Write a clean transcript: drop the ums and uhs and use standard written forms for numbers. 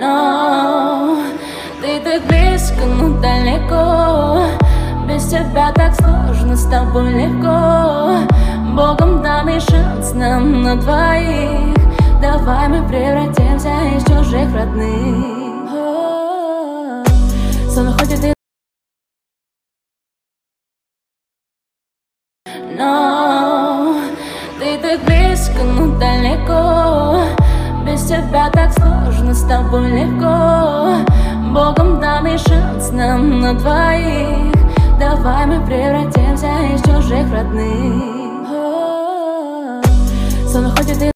Но ты так близко, но далеко. Без тебя так сложно, с тобой легко. Богом данный шанс нам на двоих. Давай мы превратимся из чужих родных. Сон ходит и... Но ты так близко, но далеко. Без тебя так сложно, с тобой легко. Богом данный шанс нам на двоих. Давай мы превратимся из чужих родных. Сон ходит и